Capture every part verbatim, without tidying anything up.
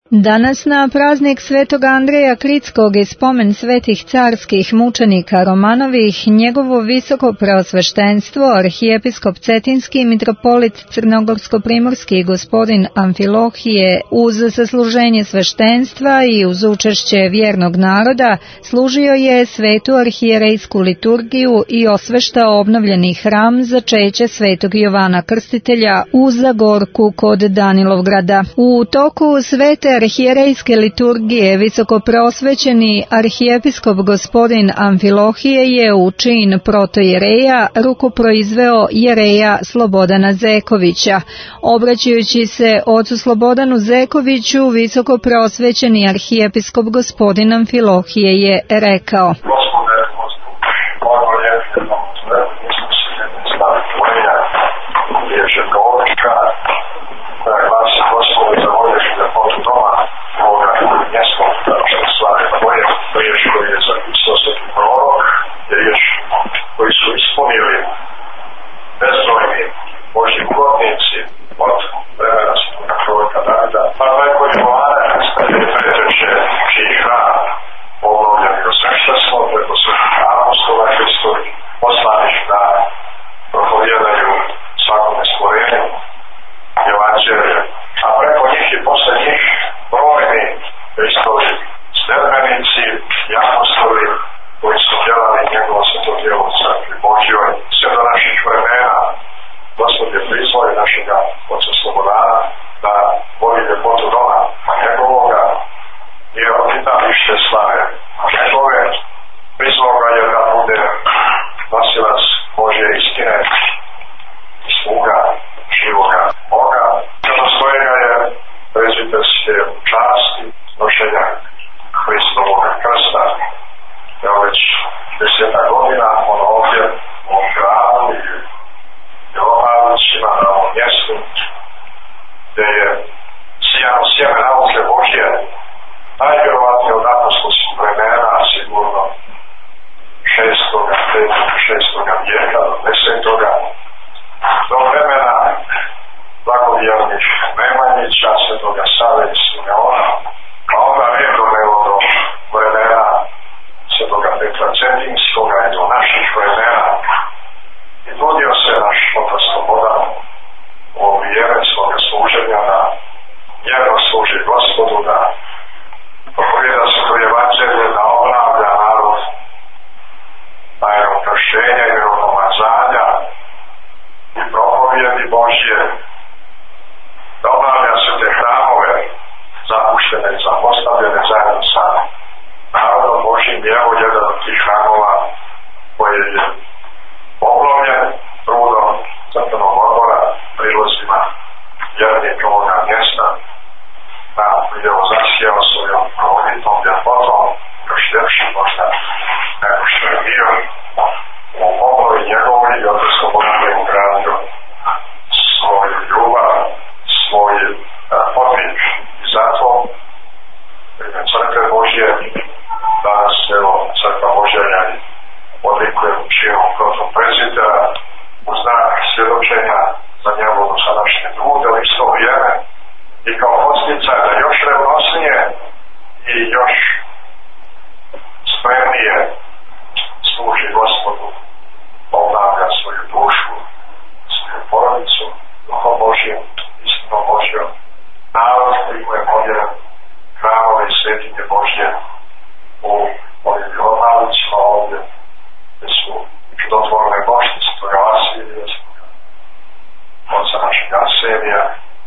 Danas na praznik Svetog Andreja Kritskog i spomen svetih carskih mučenika Romanovih, njegovo visoko preosveštenstvo, arhijepiskop Cetinski, mitropolit Crnogorsko-primorski gospodin Amfilohije, uz sasluženje sveštenstva i uz učešće vjernog naroda, služio je svetu arhijerejsku liturgiju i osveštao obnovljeni hram za začeće svetog Jovana Krstitelja u Zagorku kod Danilovgrada. U toku svete arhijerejske liturgije visoko preosvećeni arhijepiskop gospodin Amfilohije je u čin protojereja rukoproizveo jereja Slobodana Zekovića. Obraćajući se ocu Slobodanu Zekoviću, visoko preosvećeni arhijepiskop gospodin Amfilohije je rekao: riječ koji je zapisao sveti prorok, je riječ koji su ispunili bezbrojni Božji ugodnici od vremena svetoga proroka Davida, pa najbolji Jovana Krstitelja, čiji hram obnovljen i osveštenstvo preko svetih apostola Hristovih poslanih da propovijedaju svakome stvorenju evanđelje, a preko njih i posle njih brojni Hristovi sledbenici i apostoli koji su djelali njegovo sveto djelo u crkvi Božjoj sve do naših vremena. Gospod je prizvao i našega oca Slobodana da voli ljepotu doma njegovoga i obitalište slave njegove. Prizvao ga je da bude nosilac Božje istine i sluga živoga Boga. Dostoji ga je prezbiterske časti nošenja Hristovog krsta. Evo već deseta godina on ovdje u ovom gradu i Jovanovićima na ovom mjestu gdje je sijano sjeme nauke Božje najvjerovatnije od apostolskih vremena, sigurno šestoga, petoga, šestoga vijeka do desetoga, do vremena blagovjernih Nemanjića, svetoga Save i Simeona, a onda redom evo do vremena svetoga Petra Cetinskoga i do naših vremena. I trudio se naš otac Slobodan u ovo vrijeme svoga služenja da vjerno služi Gospodu, da propovijeda sveto evanđelje, da obnavlja narod najrom krštenja i miropomazanja i propovijedi Božje, da obnavlja sve te hramove zapuštene i zapostavljene zajedno sa narodom Božjim. I evo jedan od tih hramova koji je obnovljen trudom crkvenog odbora, prilozima vjernika ovoga mjesta, da je zasijao svojom provoditom ljepotom, još ljepši možda nego što je bio u obnovi njegovoj i od Slobodan je ugradio svoju ljubav, svoj podvig. I zato ime crkve Božje danas evo crkva Božja i odlikuje činu protoprezitera u znak svjedočenja za njegovo dosadašnje trude u isto vrijeme i kao podsticaj da još revnosnije i još spremnije služi Gospodu, obnavlja svoju dušu, svoju porodicu, Duhom Božjim, istinom Božjom, narod koji mu je povjeren hramove i svetinje Božje u ovim Jovanovićima ovdje, gdje su čudotvorne bošnice toga Vasilija, oca našeg Arsenija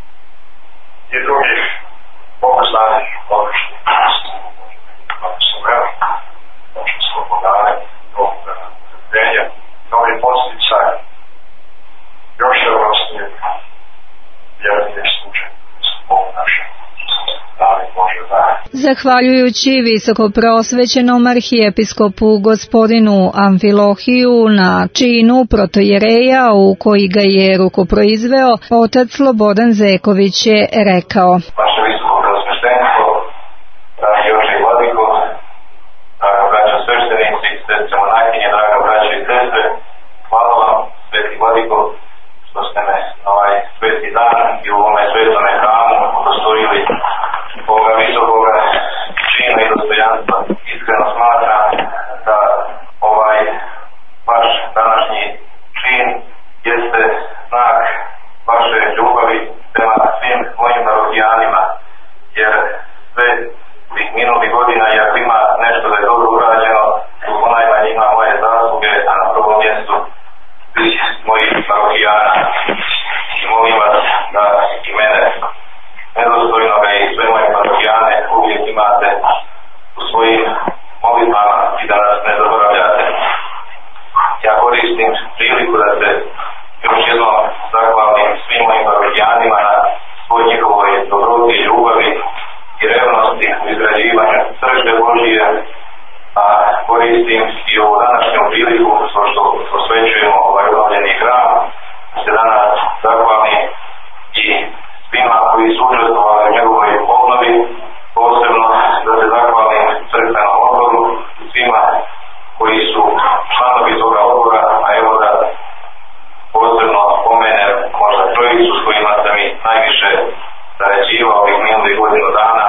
i drugih bogoznanih odličnih kako su veli, naše slobodane, novoga naredbenja, novi posticaj, još je vrstnije vjernih slučaj, su Bog naše. Zahvaljujući visoko preosvećenom arhijepiskopu gospodinu Amfilohiju na činu protojereja u koji ga je rukoproizveo, otac Slobodan Zeković je rekao: Vaše visoko preosvećenstvo, dragi oče i vladiko, draga braća sveštenici, sestre monahinje, draga braća i sestre, hvala vam, sveti vladiko, što ste me ovaj sveti dan i u ovome svetome hramu udostojili ovoga koristim i u današnju priliku što, što posvećujemo ovaj obnovljeni hram, se danas zahvalim i svima koji su učestvovali u njegovoj obnovi, posebno da se zahvalim crkvenom odboru i svima koji su članovi toga odbora, a evo da posebno spomenem možda trojicu s kojima sam i najviše sarađivao ovih minulih godinu dana,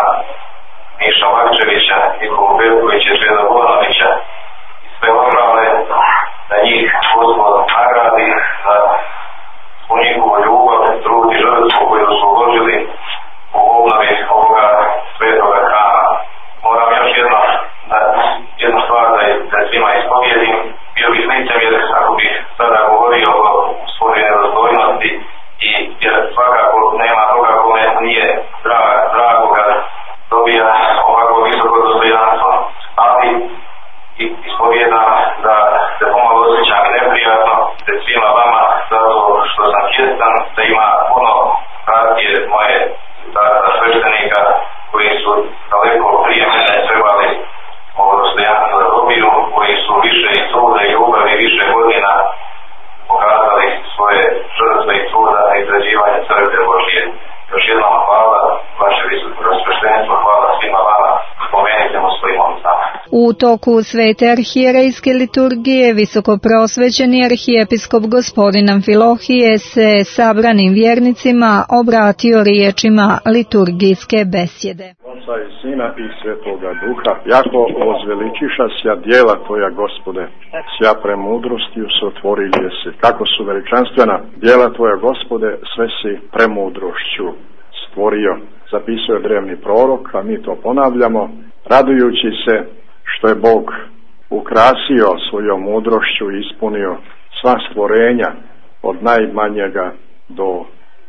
Miša Vakčevića, Nikolu Petkovića, Žeda Bonovića i sve ostale, da njih Gospod nagradi za svu njihovu ljubav, trud i žrtvu koju su uložili u obnovi ovoga svetoga hrama. Moram još jedno, da, jednu stvar da, da svima ispovijedim. Bio bih licemjer ako bih sada govorio o svojoj nedostojnosti, i jer svakako nema toga kome nije drago, drago kad dobija ovako visoko dostojanstvo. Ali i ispovijedam da se pomalo osjećam i neprijatno pred svima vama, zato što sam svjestan da ima puno bratije moje sveštenika koji su daleko prije mene trebali ovo dostojanstvo da dobiju, koji su više i truda i ljubavi, više godina pokazali svoje žrtve i truda na izrađivanje crkve Božije. Još jednom hvala vaše visoko sveštenstvo, hvala svima vama, spomenite mu svojim molitama. U toku svete arhijerejske liturgije visokoprosvećeni arhijepiskop gospodin Amfilohije se sabranim vjernicima obratio riječima liturgijske besjede. Oca i Sina i Svetoga Duha, jako ozveličiša sja djela Tvoja, Gospode, sja premudrostiju se otvorilje se. Kako su veličanstvena djela Tvoja, Gospode, sve si premudrošću stvorio. Zapisuje drevni prorok, a mi to ponavljamo, radujući se što je Bog ukrasio svojom mudrošću i ispunio sva stvorenja od najmanjega do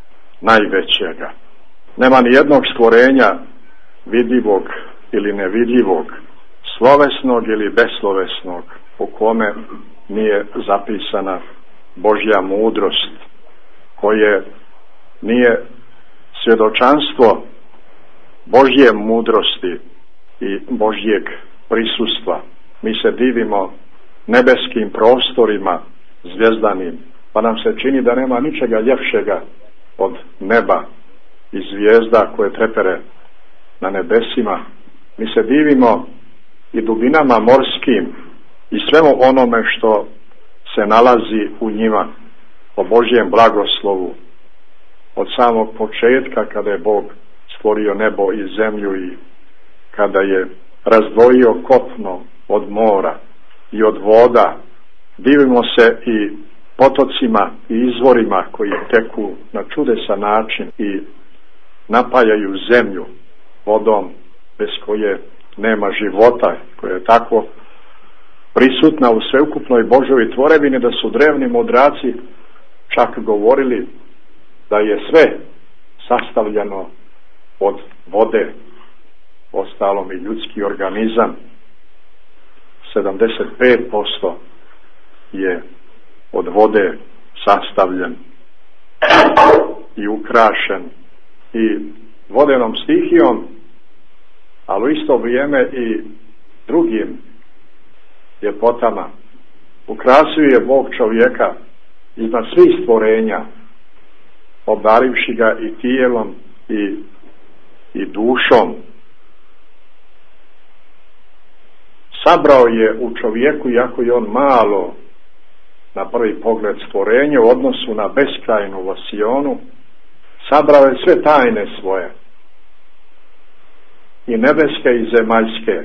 najvećega. Nema ni jednog stvorenja vidljivog ili nevidljivog, slovesnog ili beslovesnog, u kome nije zapisana Božja mudrost, koje nije svjedočanstvo Božje mudrosti i Božjeg prisustva. Mi se divimo nebeskim prostorima zvjezdanim, pa nam se čini da nema ničega ljepšega od neba i zvijezda koje trepere na nebesima. Mi se divimo i dubinama morskim i svemu onome što se nalazi u njima, o Božjem blagoslovu od samog početka, kada je Bog stvorio nebo i zemlju i kada je razdvojio kopno od mora i od voda. Divimo se i potocima i izvorima koji teku na čudesan način i napajaju zemlju vodom bez koje nema života, koja je tako prisutna u sveukupnoj Božjoj tvorevini da su drevni mudraci čak govorili da je sve sastavljeno od vode, ostalom i ljudski organizam. sedamdeset pet posto je od vode sastavljen i ukrašen i vodenom stihijom, ali u isto vrijeme i drugim ljepotama. Ukrasuje Bog čovjeka iznad svih stvorenja, obdarivši ga i tijelom i, i dušom. Sabrao je u čovjeku, iako je on malo na prvi pogled stvorenje u odnosu na beskrajnu vasionu, sabrao je sve tajne svoje, i nebeske i zemaljske.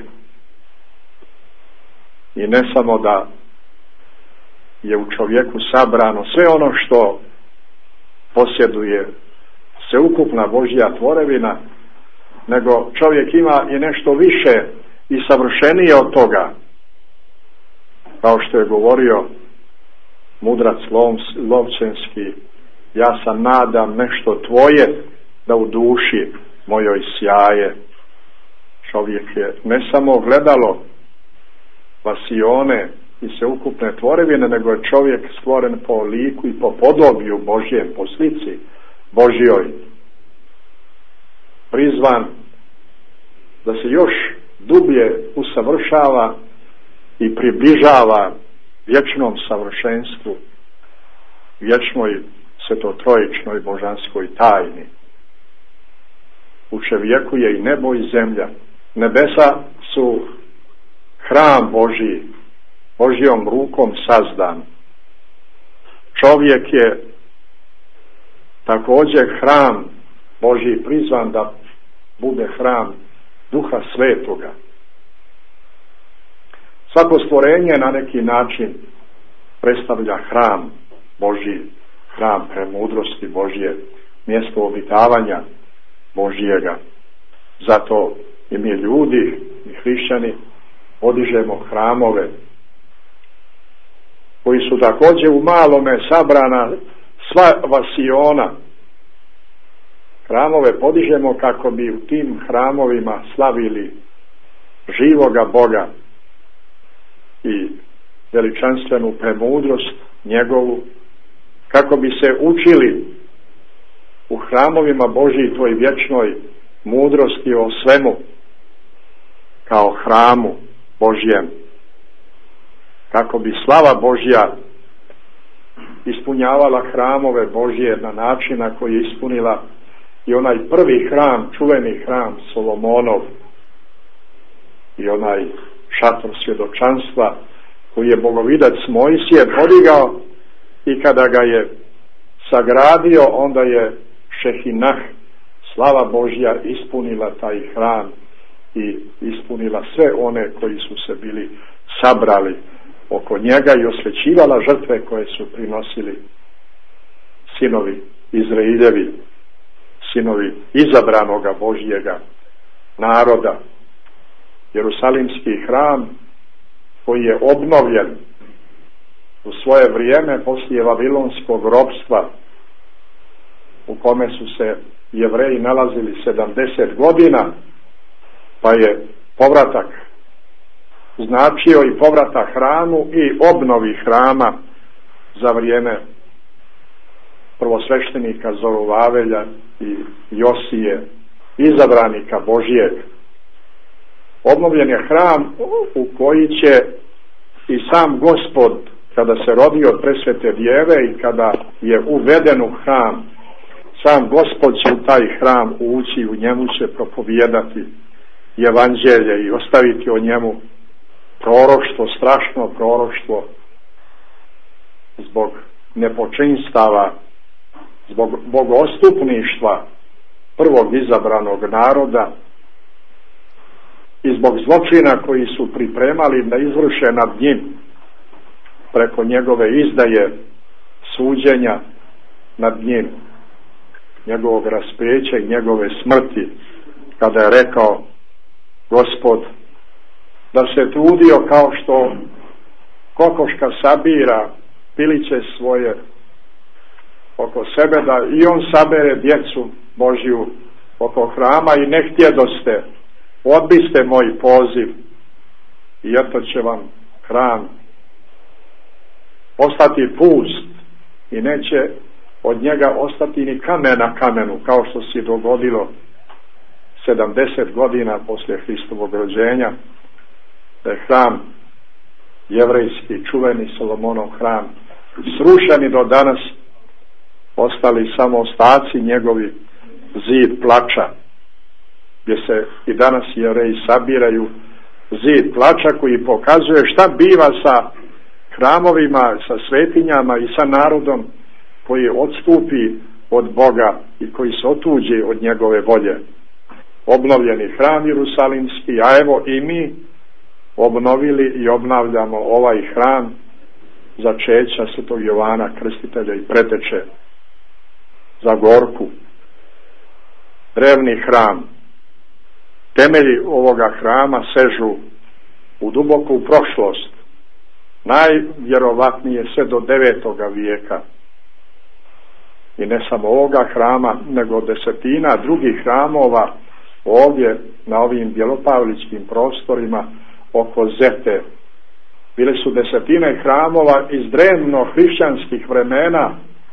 I ne samo da je u čovjeku sabrano sve ono što posjeduje sveukupna Božja tvorevina, nego čovjek ima i nešto više i savršenije od toga, kao što je govorio mudrac Lovćenski: ja sam nadam nešto tvoje da u duši mojoj sjaje. Čovjek je ne samo gledalo vasione i sveukupne tvorevine, nego je čovjek stvoren po liku i po podobiju Božjem, po slici Božjoj, prizvan da se još dublje usavršava i približava vječnom savršenstvu, vječnoj svetotrojičnoj božanskoj tajni. Učevjekuje i nebo i zemlja. Nebesa su hram Božji, Božjom rukom sazdan. Čovjek je također hram Božji, prizvan da bude hram Duha Svetoga. Svako stvorenje na neki način predstavlja hram Božji, hram premudrosti Božje, mjesto obitavanja Božjega. Zato i mi ljudi i hrišćani podižemo hramove koji su također u malome sabrana sva vasiona. Hramove podižemo kako bi u tim hramovima slavili živoga Boga i veličanstvenu premudrost njegovu, kako bi se učili u hramovima Božji tvoj vječnoj mudrosti o svemu kao hramu Božjem, kako bi slava Božja ispunjavala hramove Božje na način na koji je ispunila i onaj prvi hram, čuveni hram Solomonov i onaj šator svjedočanstva koji je bogovidac Mojsije podigao, i kada ga je sagradio, onda je Šehinah, slava Božja, ispunila taj hram i ispunila sve one koji su se bili sabrali oko njega i osvećivala žrtve koje su prinosili sinovi Izraeljevi, sinovi izabranoga Božjega naroda. Jerusalimski hram koji je obnovljen u svoje vrijeme poslije Vavilonskog ropstva, u kome su se Jevreji nalazili sedamdeset godina, pa je povratak značio i povratak hramu i obnovi hrama za vrijeme prvosveštenika Zorovavelja i Josije, izabranika Božijeg. Obnovljen je hram u koji će i sam Gospod, kada se rodio od presvete djeve i kada je uveden u hram, sam Gospod će u taj hram ući, u njemu će propovijedati evanđelje i ostaviti o njemu proroštvo, strašno proroštvo zbog nepočinstava, zbog bogostupništva prvog izabranog naroda i zbog zločina koji su pripremali da izvrše nad njim preko njegove izdaje, suđenja nad njim, njegovog raspeća i njegove smrti, kada je rekao Gospod da se trudio kao što kokoška sabira piliće svoje oko sebe, da i on sabere djecu Božju oko hrama, i ne htjedoste, odbiste moj poziv, i eto će vam hram ostati pust i neće od njega ostati ni kamen na kamenu, kao što se dogodilo sedamdeset godina poslije Hristovog rođenja, da je hram jevrejski, čuveni Solomonov hram, srušeni do danas, ostali samo ostaci njegovi, zid plača, gdje se i danas Jevreji sabiraju, zid plača koji pokazuje šta biva sa hramovima, sa svetinjama i sa narodom koji odstupi od Boga i koji se otuđi od njegove volje. Obnovljeni hram Jerusalimski, a evo i mi obnovili i obnavljamo ovaj hram začeća Svetog Jovana Krstitelja i preteče za Gorku. Drevni hram. Temelji ovoga hrama sežu u duboku prošlost, najvjerovatnije sve do devetoga vijeka. I ne samo ovoga hrama, nego desetina drugih hramova ovdje na ovim bjelopavličkim prostorima oko Zete. Bile su desetine hramova iz drevno hrišćanskih vremena.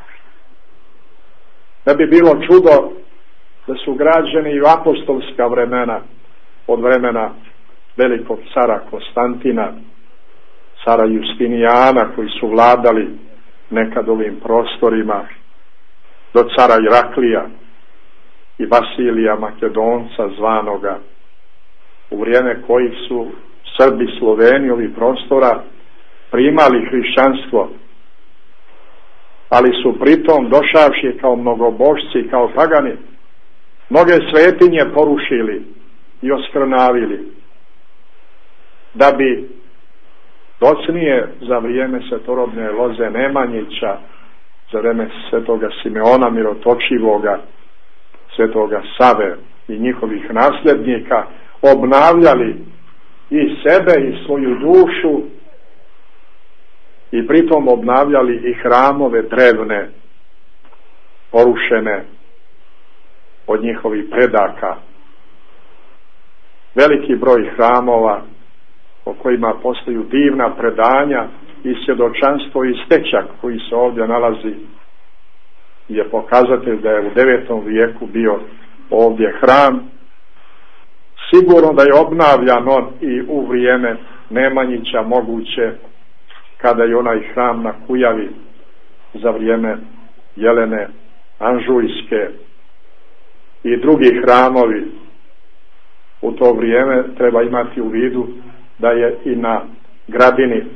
Ne bi bilo čudo da su građeni i u apostolska vremena, od vremena velikog cara Konstantina, cara Justinijana koji su vladali nekad ovim prostorima, do cara Iraklija i Vasilija Makedonca zvanoga, u vrijeme kojih su Srbi, Sloveni ovih prostora primali hrišćanstvo, ali su pritom došavši kao mnogobošci, kao pagani, mnoge svetinje porušili i oskrnavili, da bi docnije za vrijeme svetorobne loze Nemanjića, za vrijeme svetoga Simeona Mirotočivoga, svetoga Save i njihovih nasljednika obnavljali i sebe i svoju dušu, i pritom obnavljali i hramove drevne, porušene od njihovih predaka. Veliki broj hramova o kojima postoju divna predanja i svjedočanstvo i stečak koji se ovdje nalazi je pokazatelj da je u devetom vijeku bio ovdje hram. Sigurno da je obnavljan on i u vrijeme Nemanjića, moguće kada je onaj hram na Kujavi za vrijeme Jelene Anžujske i drugi hramovi. U to vrijeme treba imati u vidu da je i na Gradini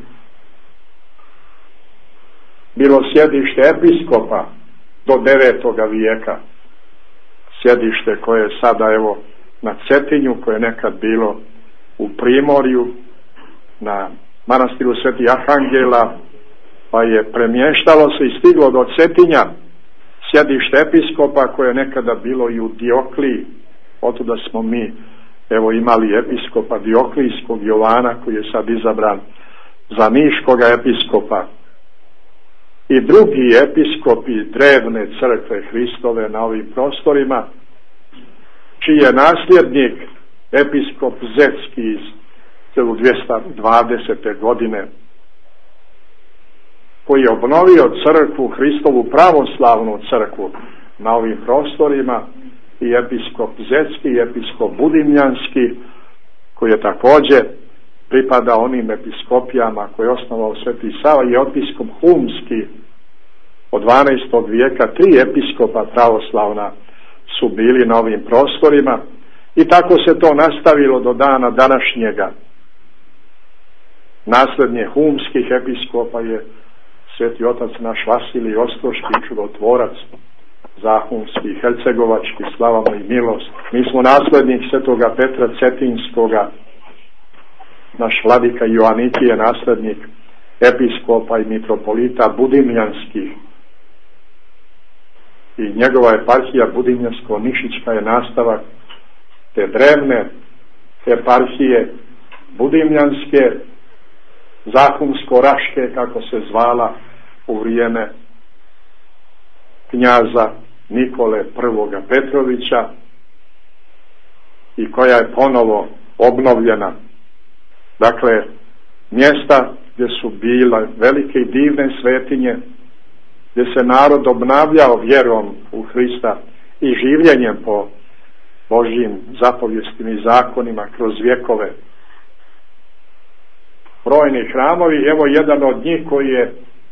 bilo sjedište episkopa do devetoga vijeka, sjedište koje je sada evo na Cetinju, koje je nekad bilo u Primorju na manastiru Svetih Arhangela, pa je premještalo se i stiglo do Cetinja sjedište episkopa koje je nekada bilo i u Diokliji. Otuda smo mi evo imali episkopa Dioklijskog Jovana koji je sad izabran za niškoga episkopa, i drugi episkopi drevne crkve Hristove na ovim prostorima, čiji je nasljednik episkop Zetski iz hiljadu dvjesto dvadesete godine, koji je obnovio crkvu Hristovu pravoslavnu crkvu na ovim prostorima, i episkop Zetski i episkop Budimljanski, koji je također pripada onim episkopijama koje je osnovao Sveti Sava, i episkop Humski od dvanaestog vijeka. Tri episkopa pravoslavna su bili na ovim prostorima i tako se to nastavilo do dana današnjega. Nasljednje humskih episkopa je sveti otac naš Vasilij Ostroški, čudotvorac zahumski, hercegovački, slava mu i milost. Mi smo naslednik svetoga Petra Cetinskoga, naš vladika Joaniki je naslednik episkopa i mitropolita Budimljanskih, i njegova eparhija Budimljansko-Nišićka je nastavak te drevne eparhije Budimljanske, Zahumsko-Raške, kako se zvala u vrijeme knjaza Nikole I. Petrovića, i koja je ponovo obnovljena. Dakle, mjesta gdje su bile velike i divne svetinje, gdje se narod obnavljao vjerom u Hrista i življenjem po Božjim zapovjestima i zakonima kroz vjekove. Brojni hramovi, evo jedan od njih koji je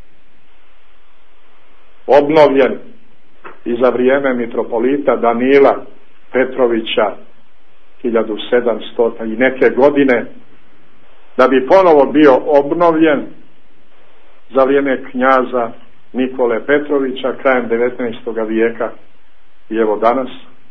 obnovljen i za vrijeme mitropolita Danila Petrovića hiljadu sedamsto i neke godine, da bi ponovo bio obnovljen za vrijeme knjaza Nikole Petrovića krajem devetnaestog vijeka. I evo danas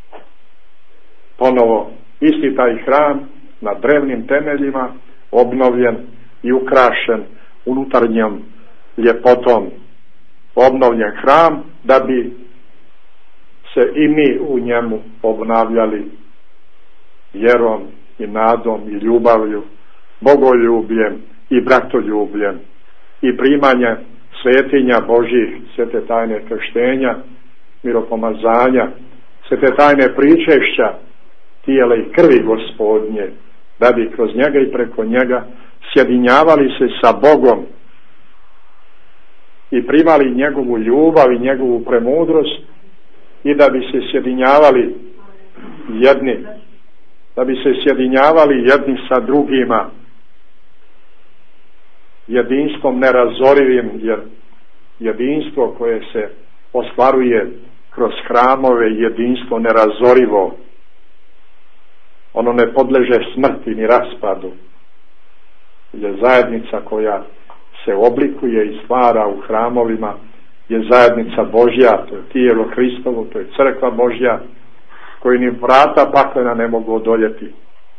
ponovo isti taj hram na drevnim temeljima, obnovljen i ukrašen unutarnjom ljepotom, obnovljen hram, da bi se i mi u njemu obnavljali vjerom i nadom i ljubavlju, bogoljubljem i bratoljubljem, i primanje svetinja Božjih, svete tajne krštenja, miropomazanja, svete tajne pričešća tijela i krvi Gospodnje, da bi kroz njega i preko njega sjedinjavali se sa Bogom i primali njegovu ljubav i njegovu premudrost, i da bi se sjedinjavali jedni, da bi se sjedinjavali jedni sa drugima, jedinstvom nerazorivim, jer jedinstvo koje se ostvaruje kroz hramove, jedinstvo nerazorivo, ono ne podleže smrti ni raspadu, je zajednica koja se oblikuje i stvara u hramovima, je zajednica Božja, to je tijelo Hristovo, to je crkva Božja, koju ni vrata paklena ne mogu odoljeti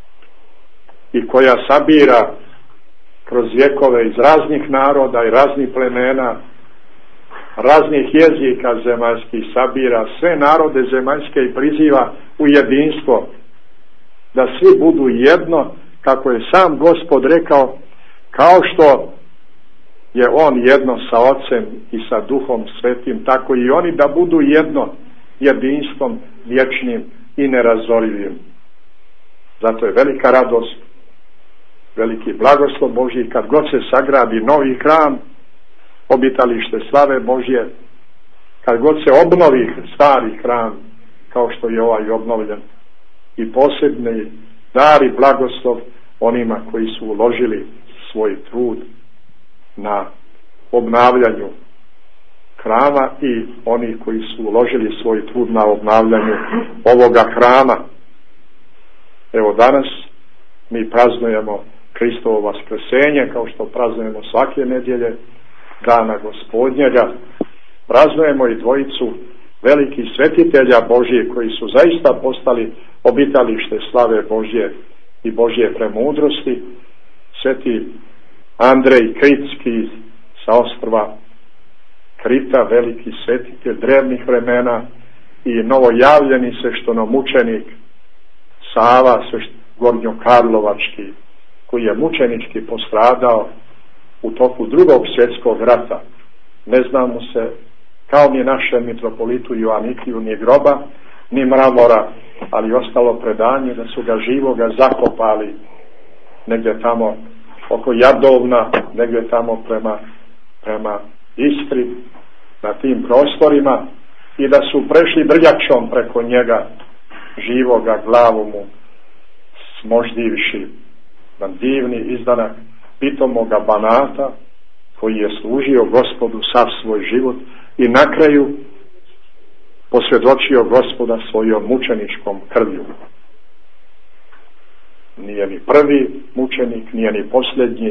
i koja sabira kroz vjekove iz raznih naroda i raznih plemena, raznih jezika zemaljskih, sabira sve narode zemaljske i priziva u jedinstvo, da svi budu jedno, kako je sam Gospod rekao, kao što je on jedno sa Ocem i sa Duhom Svetim, tako i oni da budu jedno, jedinstvom vječnim i nerazorivim. Zato je velika radost, veliki blagoslov Božji kad god se sagradi novi hram, obitalište slave Božje, kad god se obnovi stari hram kao što je ovaj obnovljen, i posebni dar i blagoslov onima koji su uložili svoj trud na obnavljanju hrama i oni koji su uložili svoj trud na obnavljanju ovoga hrama. Evo danas mi praznujemo Hristovo vaskrsenje, kao što praznujemo svake nedjelje dana Gospodnjega. Praznujemo i dvojicu velikih svetitelja Božije koji su zaista postali obitalište slave Božje i Božje premudrosti. Sveti Andrej Kritski sa ostrva Krita, veliki svetitelj drevnih vremena, i novojavljeni sveštenomučenik Sava Gornjokarlovački, koji je mučenički postradao u toku drugog svjetskog rata. Ne zna mu se, kao ni našem mitropolitu Joanikiju, ni groba, ni mramora, ali ostalo predanje da su ga živoga zakopali negdje tamo oko Jadovna, negdje tamo prema, prema Istri, na tim prostorima, i da su prešli brljačom preko njega živoga, glavu mu smoždivši na divni izdanak pitomoga Banata, koji je služio Gospodu sav svoj život i na kraju posvjedočio Gospoda svojom mučeničkom krvlju. Nije ni prvi mučenik, nije ni posljednji.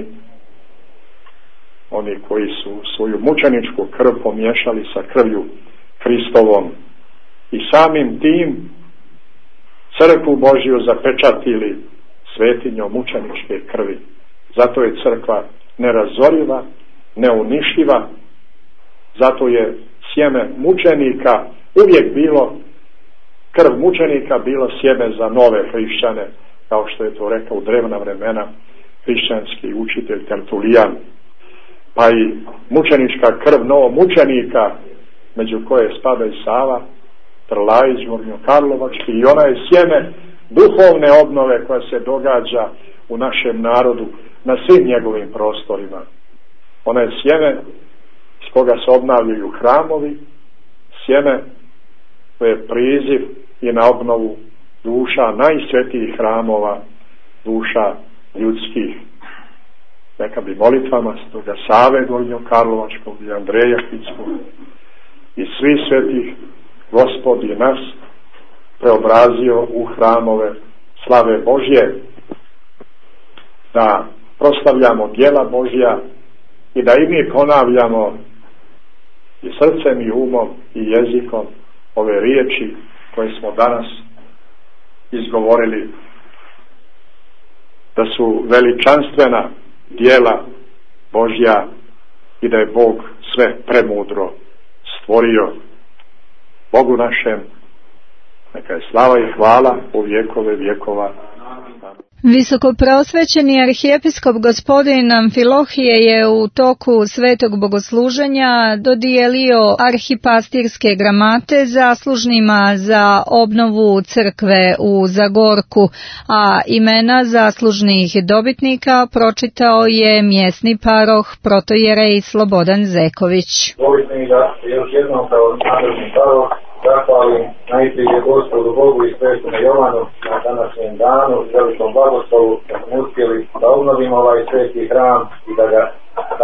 Oni koji su svoju mučeničku krv pomiješali sa krvlju Hristovom i samim tim crkvu Božju zapečatili svetinjom mučeničke krvi. Zato je crkva nerazoriva, neuništiva, zato je sjeme mučenika uvijek bilo, krv mučenika bilo sjeme za nove hrišćane, kao što je to rekao u drevna vremena hrišćanski učitelj Tertulijan. Pa i mučenička krv novomučenika, među koje spada i Sava Trlajić, Gornjokarlovački, i ona je sjeme duhovne obnove koja se događa u našem narodu na svim njegovim prostorima. Ona je sjeme s koga se obnavljaju hramovi, sjeme koje je priziv i na obnovu duša najsvetijih hramova, duša ljudskih. Neka bi molitvama stoga Save Gornjokarlovačkog i Andreja Kritskog i svi svetih Gospod je nas preobrazio u hramove slave Božje, da proslavljamo djela Božja i da i mi ponavljamo i srcem i umom i jezikom ove riječi koje smo danas izgovorili, da su veličanstvena djela Božja i da je Bog sve premudro stvorio. Bogu našem neka je slava i hvala u vjekove vjekova. Visokopreosvećeni arhijepiskop gospodin Amfilohije je u toku svetog bogosluženja dodijelio arhipastirske gramate zaslužnima za obnovu crkve u Zagorku, a imena zaslužnih dobitnika pročitao je mjesni paroh protojerej Slobodan Zeković. Dovolite mi da još jednom kao nadležni paroh zahvalim najprije Gospodu Bogu i Svetome Jovanu na današnjem danu i velikom blagoslovu da smo uspjeli da obnovimo ovaj sveti hram i da ga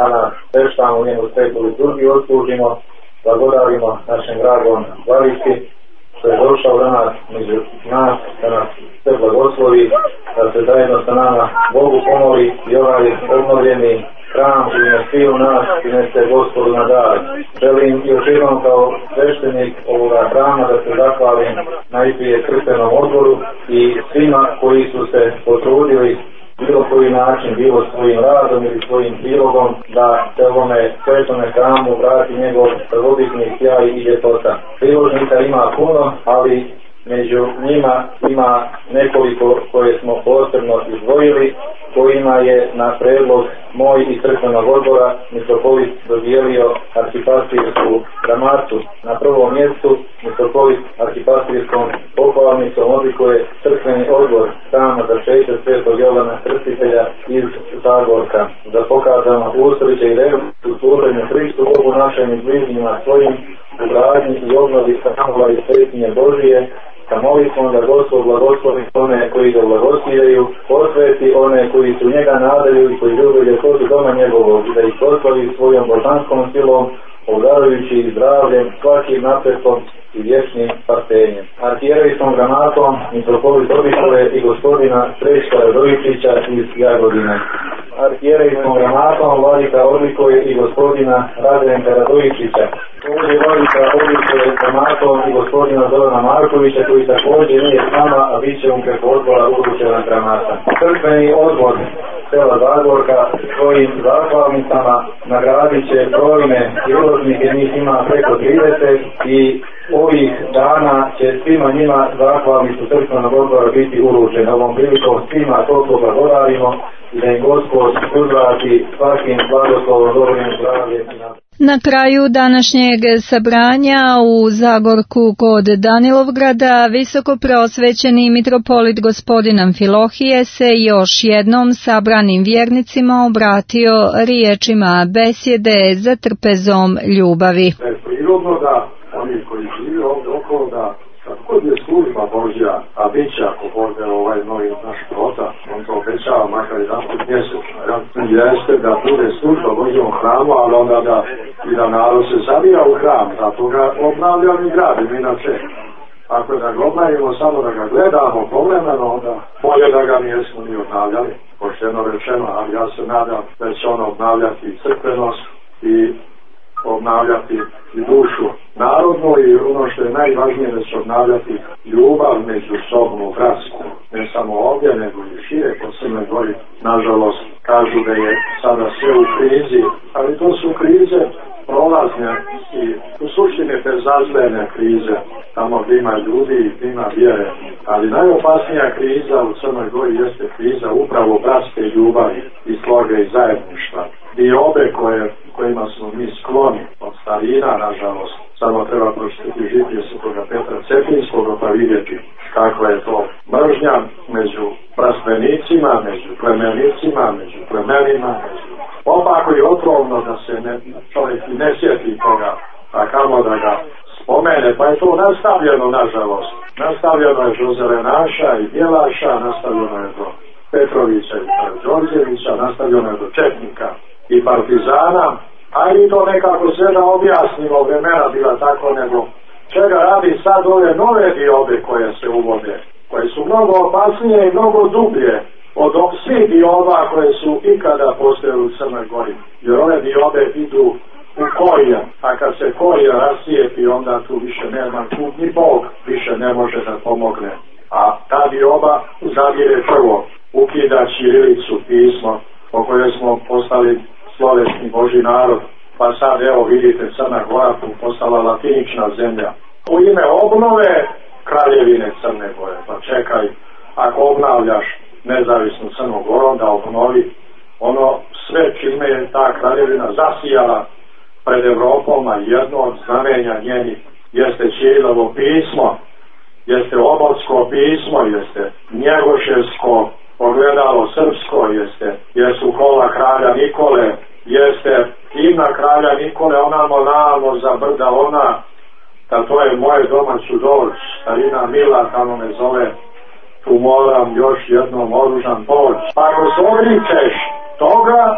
Peštamo u njenu svetu liturgiju, odslužimo, blagodarimo našem dragom Vladici, što je došao danas među nas, da nas sve blagoslovi, da se zajedno sa nama Bogu pomoli i ovaj obnovljeni hram koji ne sviju nas i nese Gospodu na dar. Želim još jednom kao sveštenik ovoga hrama da se zahvalim najprije crkvenom odboru i svima koji su se potrudili bilo koji način, bilo svojim radom ili svojim prilogom, da se ovome svetome hramu vrati njegov prvobitni sjaj i ljepota. Priložnika ima puno, ali među njima ima nekoliko koje smo posebno izdvojili, kojima je na predlog moj i crkvenog odbora mitropolit dodijelio arhipastirsku gramatu. Na prvom mjestu mitropolit arhipastirskom pohvalnicom odlikuje crkveni odbor hrama za Začeće svetog Jovana Krstitelja iz Zagorka. Da pokazamo usreće i revoluciju služenju Hristu Bogu našem i bližnjima svojim u gradnji i obnovi hramova i svetinje Božije, sa molitvom da Gospod blagoslovi one koji ga blagosijaju, posveti one koji su njega nadaju i koji ljube ljepotu doma njegovog i da ih poslovi svojom božanskom silom, obdarujući ih zdravljem, svakim napretkom i vječnim spasenjem. Arhijerejskom gramatom mitropolit odlikuje i gospodina Srećka Radojičića iz Jagodine. Arhijerejskom gramatom vladika odlikuje i gospodina Radenka Radojičića. Ovdje vladika odlikuje gramatom i gospodina Zorana Markovića, koji također nije s nama, a bit će mu preko odbora uručena gramata. Crkveni odbor sela Zagorka svojim zahvalnicama nagradit će brojne priložnike, njih ima preko trideset i ovih dana će svima njima zahvalnicu crkvenog odbora biti uručena. Ovom prilikom svima toliko blagodarimo i da im Gospod uzvrati svakim blagoslovom, dobrim zdravljem. Na kraju današnjeg sabranja u Zagorku kod Danilovgrada visoko preosvećeni mitropolit gospodin Amfilohije se još jednom sabranim vjernicima obratio riječima besjede za trpezom ljubavi. Da je prirodno da oni koji žive ovdje okolo da kad god je služba Božja, a bit će ako bude ovaj novi naš prota, on to obećava makar jedan put mjesečno, jeste da bude služba Božjom hramu, ali onda da i da narod se zavija u hram, zato ga obnavljamo i gradimo inače. Ako da ga obnavljamo samo da ga gledamo povremeno, onda bolje da ga nijesmo ni obnavljali, pošteno rečeno, ali ja se nadam da će on obnavljati crkvenost i obnavljati i dušu narodnu i ono što je najvažnije da će obnavljati ljubav među sobom u bratstvu. Ne samo ovdje, nego i šire po Crnoj Gori. Nažalost, kažu da je sada sve u krizi, ali to su krize prolazne i u suštini bezazlene krize, tamo gdje ima ljudi i gdje ima vjere. Ali najopasnija kriza u Crnoj Gori jeste kriza upravo bratske ljubavi i sloge i zajedništva. I obe koje, kojima smo mi skloni od starina, nažalost, samo treba pročitati žitije Svetoga Petra Cetinskog pa vidjeti kakva je to mržnja među prastvenicima, među plemenicima, među plemenima, među opako i otrovno da se ne, čovjek i ne sjeti toga, a kamo da ga spomene, pa je to nastavljeno, nažalost. Nastavljeno je do Zelenaša i Bjelaša, nastavljeno je do Petrovića i Đorđevića, nastavljeno je do Četnika i Partizana, a i to nekako sve da objasnimo, vremena bila tako, nego čega radi sad ove nove diobe koje se uvode, koje su mnogo opasnije i mnogo dublje od svih dioba koje su ikada postojali u Crnoj Gori. Jer ove diobe idu u korijen, a kad se korijen rasijepi, onda tu više nema, tu ni Bog više ne može da pomogne. A ta dioba zadire prvo, ukida ćirilicu, pismo, po kojoj smo postali slovesni Božji narod, pa sad evo vidite Crna Gora postala latinična zemlja. U ime obnove kraljevine Crne Gore, pa čekaj, ako obnavljaš nezavisnu Crnu Goru, da obnovi ono sve čime je ta kraljevina zasijala pred Evropom, a jedno od znamenja njenih jeste Ćirilovo pismo, jeste Obodsko pismo, jeste Njegoševsko ogledalo srpsko, jeste jesu kola kralja Nikole, jeste himna kralja Nikole, ona monalno za brda ona, da to je moje doma ću doć, starina Mila tamo me zove, tu moram još jednom oružan poć. Pa ako se odričeš toga,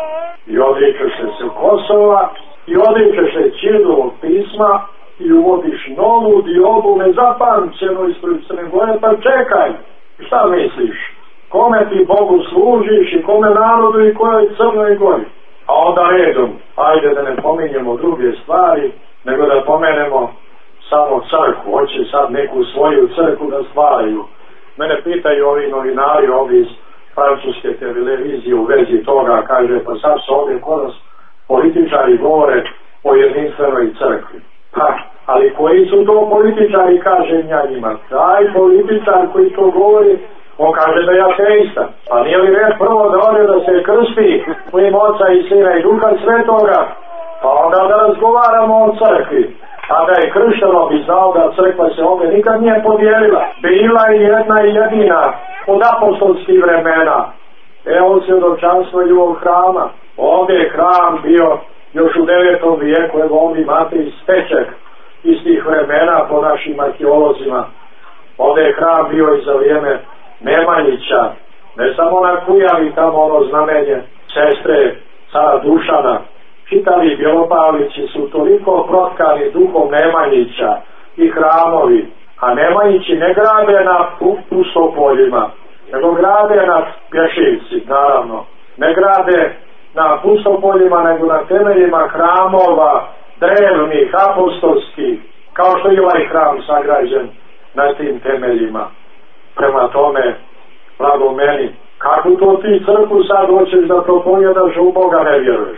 i odričeš se Kosova i odričeš se Ćirilovog pisma i uvodiš novu diobu nezapamćenu ispred Crne Gore. Pa čekaj, šta misliš? Kome ti Bogu služiš i kome narodu i kojoj Crnoj Gori? A onda redom, ajde da ne pominjemo druge stvari, nego da pomenemo samo crkvu. Hoće sad neku svoju crkvu da stvaraju. Mene pitaju ovi novinari, ovi iz francuske televizije u vezi toga, kaže, pa sad su ovdje kod nas političari govore o jedinstvenoj crkvi. Pa, ali koji su to političari, kaže ja njima? Taj političar koji to govori, on kaže da je ateista. Pa nije li red prvo da ode da se krsti u ime Oca i Sina i Duha Svetoga, pa onda da razgovaramo o crkvi. A da je kršteno bi znao da crkva se ovdje nikad nije podijelila. Bila je jedna i jedina od apostolskih vremena. Evo svjedočanstvo ljubog hrama. Ovdje je hram bio još u devetom vijeku, evo ovdje imate i steček iz tih vremena po našim arheolozima. Ovdje je hram bio i za vrijeme Nemanjića, ne samo na Kujavi tamo ono znamenje sestre cara Dušana. Čitavi Bjelopavlići su toliko protkani duhom Nemanjića i hramovi, a Nemanjići ne grade na pustopoljima, nego grade na Pješivci, naravno. Ne grade na pustopoljima, nego na temeljima hramova drevnih, apostolskih, kao što je ovaj hram sagrađen na tim temeljima. Prema tome, blago meni, kako to ti crkvu sad hoćeš da propovijedaš, u Boga ne vjeruješ?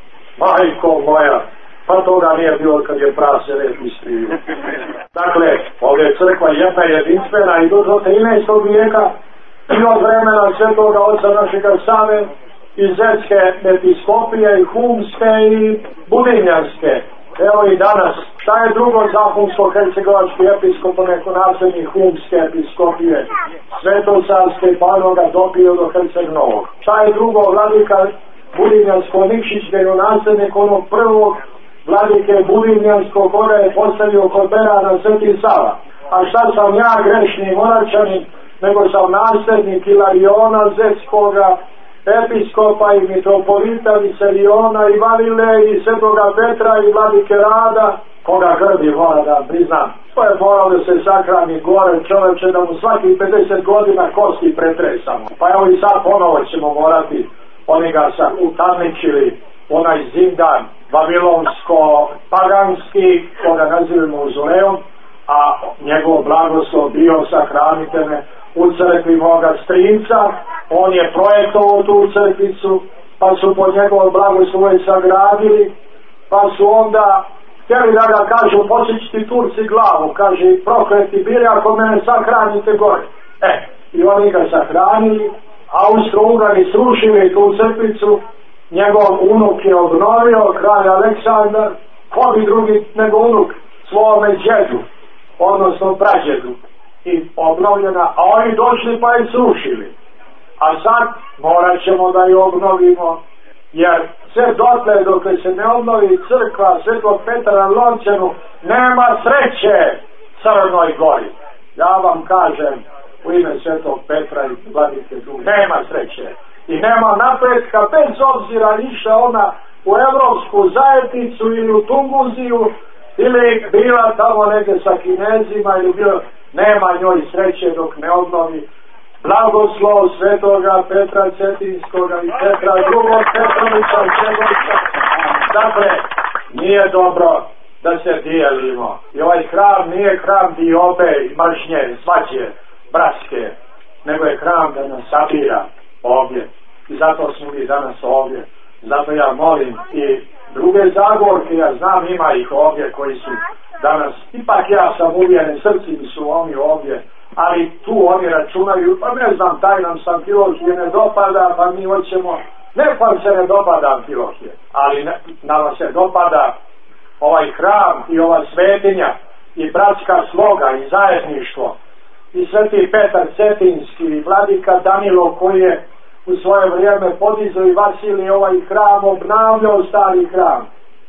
Majko moja, pa toga nije bilo kad je prase red istriju. Dakle, ovdje je crkva jedna jedinstvena i do trinaestog vijeka i od vremena Svetoga Oca našega Save i Zetske episkopije i Humske i Budinjanske. Evo i danas, šta je drugo za Humsko-hercegovački episkop, neko nasljednik Humske episkopije, Svetosavske pa onoga dopio do Herceg-Novog? Šta je drugo vladika Budinjansko-Nikšić, da je nasljednik onog prvog vladike Budinjanskog, koga je postavio kod Berana Sveti Sava? A šta sam ja, grešni moračanin, nego sam nasljednik Ilariona Zetskoga, episkopa i mitropolita Viseliona i Valile i Svetoga Petra i vladike Rada, koga grdi, mora da priznam. To je moralo da se sahrani gore, čoveče, da mu svaki pedeset godina kosti pretresamo. Pa evo i sad ponovo ćemo morati, oni ga sad utamničili, onaj zindan vavilonsko-paganski, koga nazivamo Mauzoleum, a njegov blagoslov bio sahranite me u crkvi moga strinca. On je projektovao tu crkvicu, pa su po njegovom blagoslovu sagradili, pa su onda htjeli da ga kažu, posjećiti Turci glavu, kaže, prokleti bili ako mene sahranite gore. E, i oni ga sahranili, Austro-Ugari srušili tu crkvicu, njegov unuk je obnovio, kralj Aleksandar, ko bi drugi nego unuk svome djedu, odnosno prađedu, i obnovljena, a oni došli pa je srušili. A sad morat ćemo da je obnovimo, jer sve dotle dok se ne obnovi crkva Svetog Petra na Lončanu, nema sreće Crnoj Gori. Ja vam kažem u ime Svetog Petra i vladike Duhe, nema sreće i nema napretka, bez obzira išla ona u Evropsku zajednicu ili u Tunguziju ili bila tamo negdje sa Kinezima ili bilo, nema njoj sreće dok ne obnovi blagoslov Svetoga Petra Cetinskoga i Petra drugog Petrovića i Čegovića. Dakle, nije dobro da se dijelimo. I ovaj hram nije hram diobe i mržnje, svađe, bratske, nego je hram da nas sabira ovdje. I zato smo mi danas ovdje. Zato ja molim i druge Zagorke, ja znam ima ih ovdje koji su danas, ipak ja sam uvjeren, srcim su oni ovdje, ali tu oni računaju, pa ne znam, taj nam sam Amfilohije ne dopada, pa mi hoćemo, ne pa se ne dopada Amfilohije, ali ne, nama se dopada ovaj hram i ova svetinja i bratska sloga i zajedništvo i Sveti Petar Cetinski i vladika Danilo koji je u svoje vrijeme podizao i Vasilij ovaj hram, obnavljao stari hram.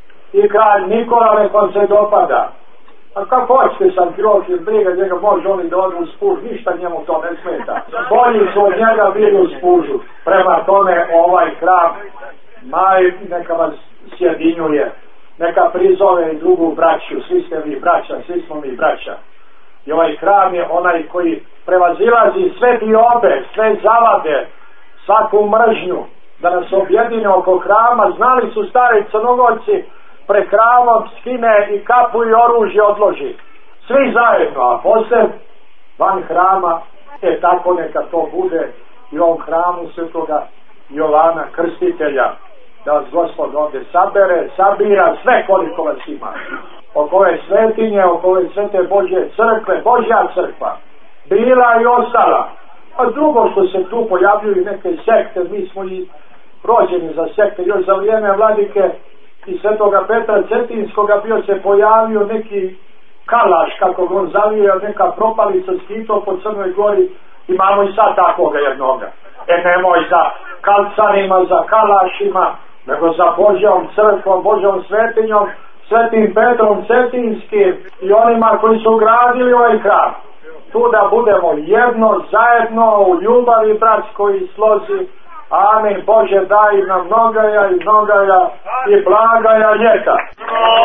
I kralj Nikola nekom se dopada. A kako hoćete sam Amfilohije briga, njega može oni da odu u spuž, ništa njemu to ne smeta. Bolji su od njega bili u spužu. Prema tome ovaj hram Maj neka vas sjedinjuje, neka prizove i drugu braću, svi ste mi braća, svi smo mi braća. I ovaj hram je onaj koji prevazilazi sve diobe, sve zavade, svaku mržnju, da nas objedine oko hrama. Znali su stari Crnogorci, pre hramom skine i kapu i oružje odloži. Svi zajedno, a poslije van hrama, e tako neka to bude i u ovom hramu svetoga Jovana Krstitelja, da vas Gospod ovdje sabere, sabira sve koliko vas ima. Oko ove svetinje, oko ove svete Božje crkve, Božja crkva, bila i ostala. A drugo što se tu pojavljuju neke sekte, mi smo i rođeni za sekte, još za vrijeme vladike i svetoga Petra Cetinskoga bio se pojavio neki Kalaš, kako ga on zavio, neka propalica skito po Crnoj Gori, imamo i sad takvoga jednoga. E nemoj za kalcanima, za Kalašima, nego za Božjom crkvom, Božjom svetinjom, Svetim Petrom Cetinskim i onima koji su gradili ovaj hram. Tu da budemo jedno, zajedno, u ljubavi bratskoj i slozi. Amin. Bože, daj nam mnogaja i mnogaja i blagaja ljeta.